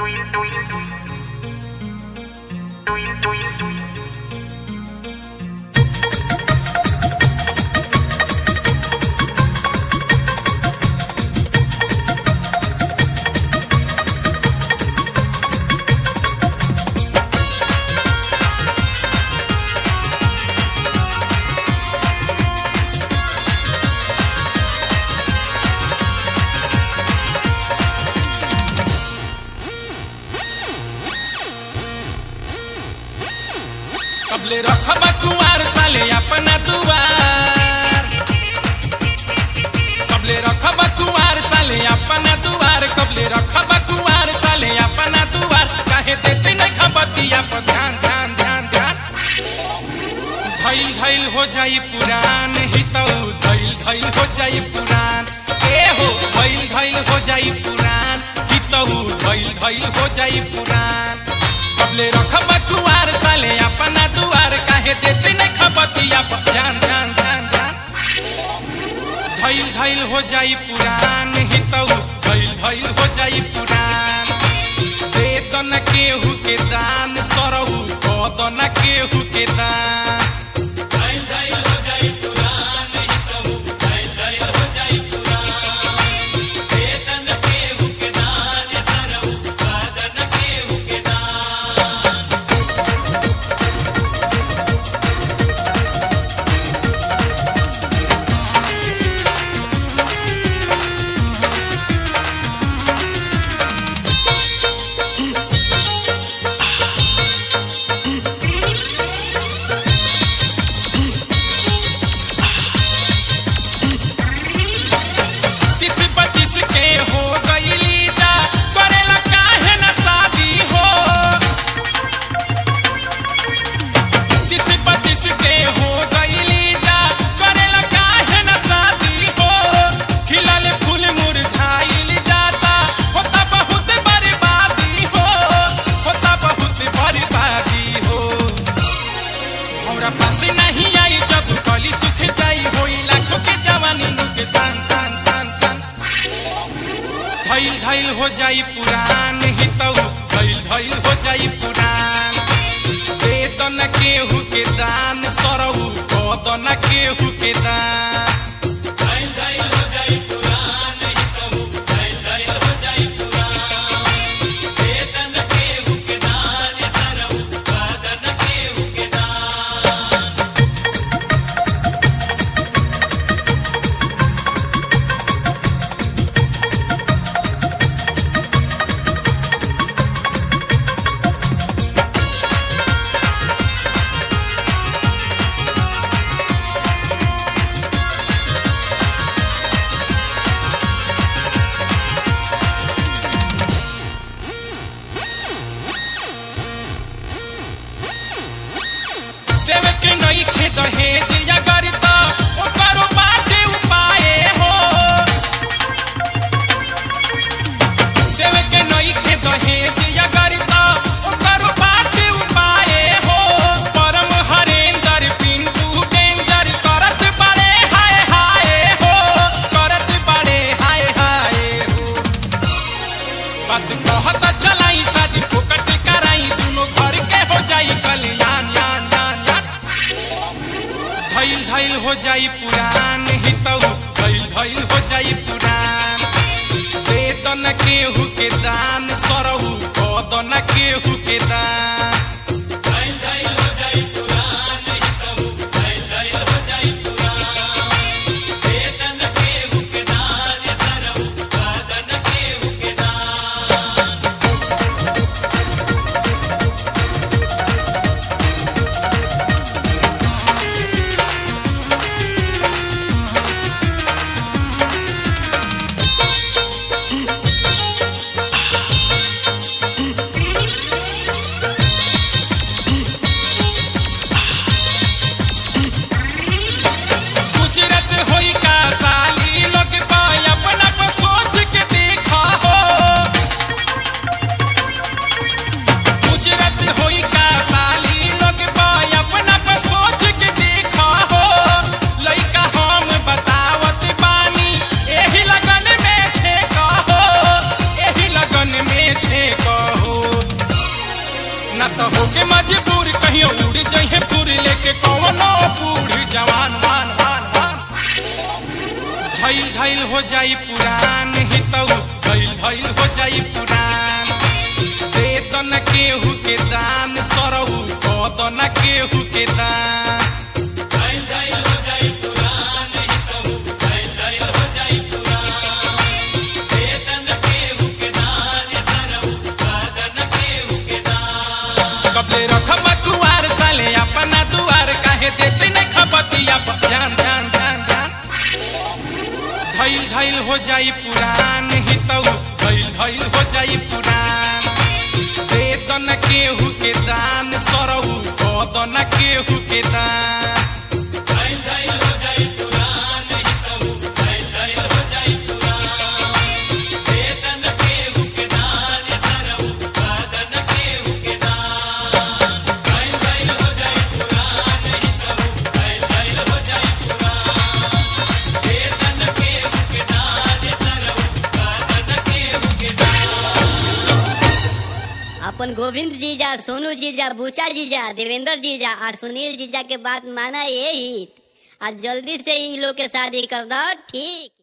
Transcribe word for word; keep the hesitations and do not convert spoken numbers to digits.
कबले रखबा कुंवार साले अपना दुआर, कबले रखबा कुंवार साले अपना दुआर, कबले रखबा कुंवार साले अपना दुआर। काहे देते नहीं खबतिया पर ध्यान ध्यान ध्यान ध्यान। धैल धैल हो जाई पुरान हितऊ, धैल धैल हो जाई पुरान। ए हो धैल धैल हो जाई पुरान हितऊ, धैल धैल हो जाई पुरान। कबले रखबा कुंवार साले अपना दुआर, काहे देते नहीं खबतिया पर ध्यान ध्यान ध्यान ध्यान। धैल धैल हो जाई पुरान हितऊ, धैल धैल हो जाई पुरान। वेतन केहू के दान सरऊ, कदन केहू के दान। धैल धैल हो जाई पुरान हितऊ, धैल धैल हो जाई पुरान। वेतन केहू के दान सरऊ, कदन केहू के दान। धैल हो जाई पुरान हितऊ, धैल धैल हो जाई पुरान। वेतन केहू के दान सरऊ, कदन केहू के दान। धैल धैल हो जाई पुरान हितऊ, धैल धैल हो जाई पुरान। वेतन केहू के दान सरऊ, कदन केहू के दान। नहीं खे दहेज या गरिता ओकरो बाटे उपाय हो। देवे के नहीं खे दहेज या गरिता ओकरो बाटे उपाय हो। परम हरेंद्र पिंटू डेंजर करत बड़े हाय हाय हो, करत बड़े हाय हाय हो। बात कहत चलाई शादी फोकट कराई, दोनों घर के हो जाई कल्याण। धैल धैल हो जाई पुरान हितऊ, धैल धैल हो जाई पुरान। वेतन केहू के दान सरऊ, कदन केहू के दान। धैल धैल हो जाई पुरान हितऊ, धैल धैल हो जाई पुरान। वेतन केहू के दान सरऊ, कदन केहू के दान। ना तो होके मजबूर कहियो उड़ जइहे पूरी लेके कौनो बूढ़ जवान वान वान वान धइल धइल हो जाई पुरान ही तऊ धइल धइल हो जाई पुरान दे तो न केहू के दान सरऊ को तो न केहू के दान धइल धइल हो जाई पुरान ही तऊ धइल धइल हो जाई पुरान दे तो न केहू के दान सरऊ को तो न केहू के दान कबले रखब कुवार साले अपना दुआर काहे देते न खबतिया ध्यान ध्यान ध्यान ध्यान धइल धइल हो जाई पुरान ही तऊ धइल धइल हो जाई पुरान दे तो न केहू के दान सरऊ को तो न केहू के दान धइल धइल हो जाई पुरान ही तऊ धइल धइल हो जाई पुरान दे तो न केहू के दान सरऊ को तो न केहू के दान धइल धइल हो जाई पुरान ही तऊ धइल धइल हो जाई पुरान दे तो न केहू के दान सरऊ को तो न केहू के दान अपन गोविंद जीजा, सोनू जीजा, बूचा जीजा, देवेंद्र जीजा और सुनील जीजा के बात माना ये हित। आज जल्दी से ही लोग के शादी कर दो, ठीक।